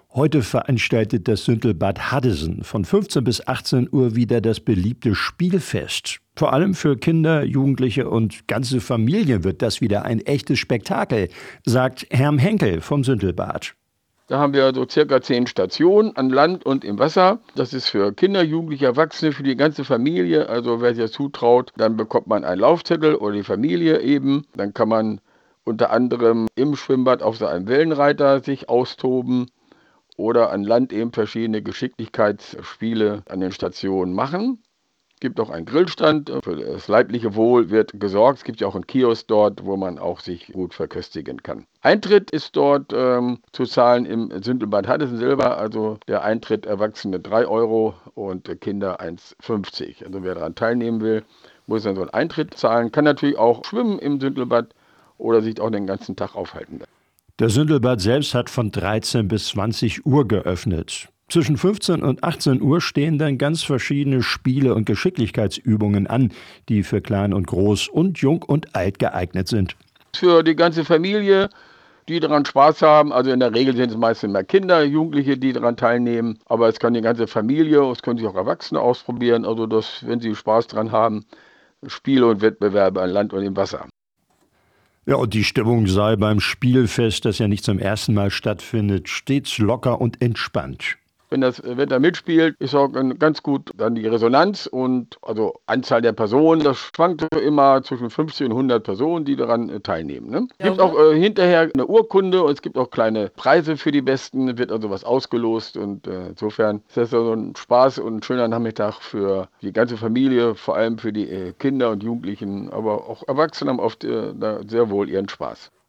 Heute veranstaltet das Süntelbad Haddesen von 15 bis 18 Uhr wieder das beliebte Spielfest. Vor allem für Kinder, Jugendliche und ganze Familien wird das wieder ein echtes Spektakel, sagt Herm Henkel vom Süntelbad. Da haben wir so circa 10 Stationen an Land und im Wasser. Das ist für Kinder, Jugendliche, Erwachsene, für die ganze Familie. Also wer sich das zutraut, dann bekommt man einen Laufzettel oder die Familie eben. Dann kann man unter anderem im Schwimmbad auf so einem Wellenreiter sich austoben oder an Land eben verschiedene Geschicklichkeitsspiele an den Stationen machen. Es gibt auch einen Grillstand, für das leibliche Wohl wird gesorgt. Es gibt ja auch einen Kiosk dort, wo man auch sich gut verköstigen kann. Eintritt ist dort zu zahlen im Süntelbad Haddesen selber, also der Eintritt Erwachsene 3 Euro und Kinder 1,50. Also wer daran teilnehmen will, muss dann so einen Eintritt zahlen, kann natürlich auch schwimmen im Süntelbad oder sich auch den ganzen Tag aufhalten. Das Süntelbad selbst hat von 13 bis 20 Uhr geöffnet. Zwischen 15 und 18 Uhr stehen dann ganz verschiedene Spiele und Geschicklichkeitsübungen an, die für klein und groß und jung und alt geeignet sind. Für die ganze Familie, die daran Spaß haben, also in der Regel sind es meistens mehr Kinder, Jugendliche, die daran teilnehmen, aber es kann die ganze Familie, es können sich auch Erwachsene ausprobieren, also das, wenn sie Spaß dran haben, Spiele und Wettbewerbe an Land und im Wasser. Ja, und die Stimmung sei beim Spielfest, das ja nicht zum ersten Mal stattfindet, stets locker und entspannt. Wenn das Wetter mitspielt, ist auch ganz gut dann die Resonanz und also Anzahl der Personen, das schwankt immer zwischen 50 und 100 Personen, die daran teilnehmen. Ne? Es gibt auch hinterher eine Urkunde und es gibt auch kleine Preise für die Besten, wird also was ausgelost und insofern ist das so ein Spaß und ein schöner Nachmittag für die ganze Familie, vor allem für die Kinder und Jugendlichen, aber auch Erwachsene haben oft da sehr wohl ihren Spaß.